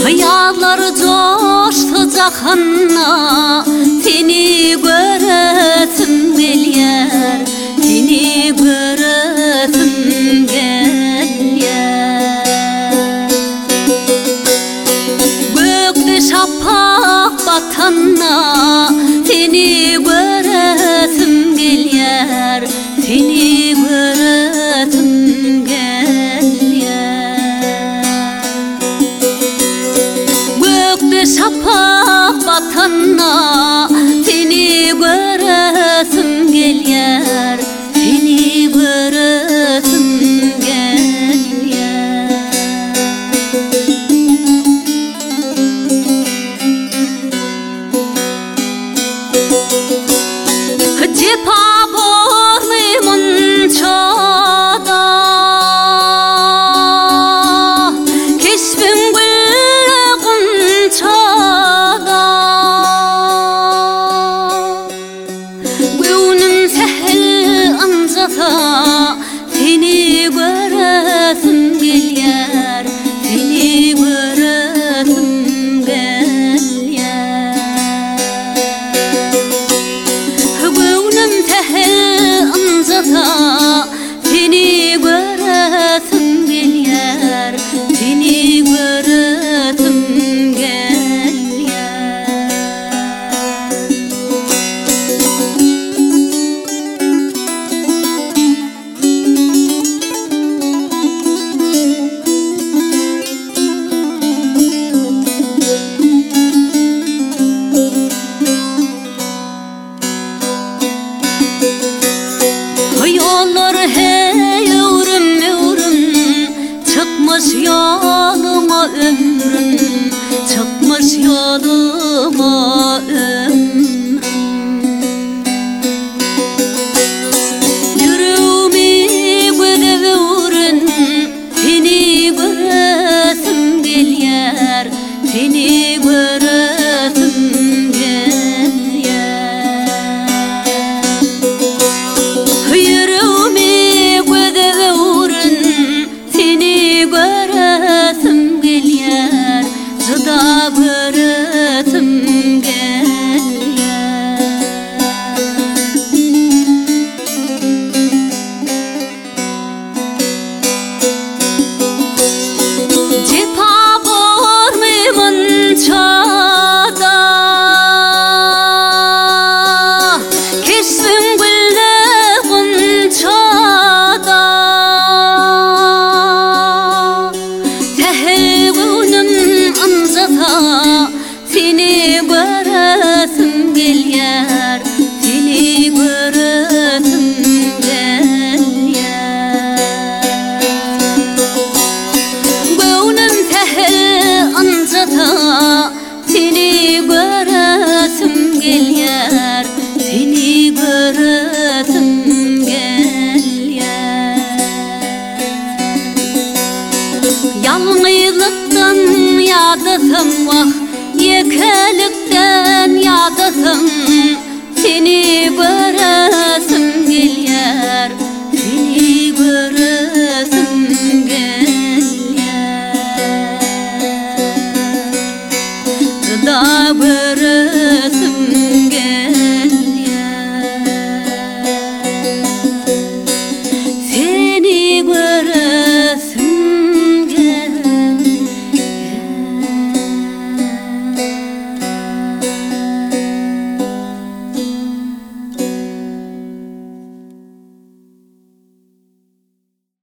Hayallar coştu cahanna, seni göresim gelyer, seni göresim gelyer. Gökte şafak batanna, seni göresim gelyer, seni göresim gelyer. Gökte şafak batanna, seni göresim gelyer, seni göresim gelyer. Cepa borlimun çada, keşfin gülün çada. Gönlüm sehil anzata, seni göresim gelyer, seni göresim gelyer. Gönlüm sehil anzata, seni göresim gelyer, seni göresim gelyer. Yollar hey ömrüm ömrüm, çıkmış yoluma ömrüm, çıkmış yoluma ömrüm. Yüreğimi gödevirün, seni göresim gelyer, seni göresim gelyer. Yüreğimi gödevirün, seni göresim gelyer, zıda göresim gelyer. Cepa borlimun çada, keşfin gülün çada. Sehil gönlüm anzata, seni göresim gelyer, seni göresim gelyer. Gönlüm sehil anzata, seni göresim gelyer, seni göresim gelyer. Yalnızlıktan yadasam vah, yekelikten yadasam, seni göresim gelyer,